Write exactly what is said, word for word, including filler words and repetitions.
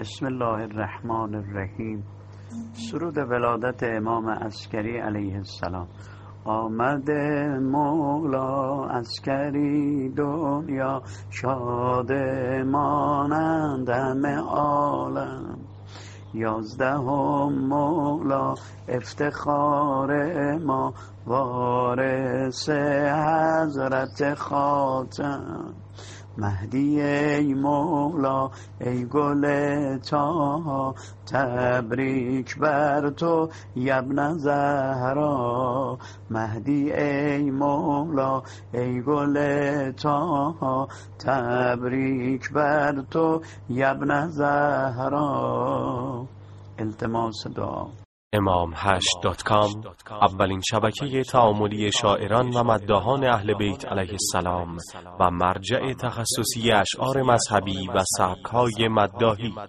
بسم الله الرحمن الرحیم. سرود ولادت امام عسکری علیه السلام. آمده مولا عسکری دنیا، شاد مانند همه عالم. یازدهم مولا افتخار ما، وارث حضرت خاتم. مهدی ای مولا ای گل طه، تبریک بر تو یبن زهرا. مهدی ای مولا ای گل طه، تبریک بر تو یبن زهرا. التماس دعا. امام هشت دات کام اولین شبکه تعاملی شاعران و مداحان اهل بیت علیه السلام و مرجع تخصصی اشعار مذهبی و سبک‌های مداحی.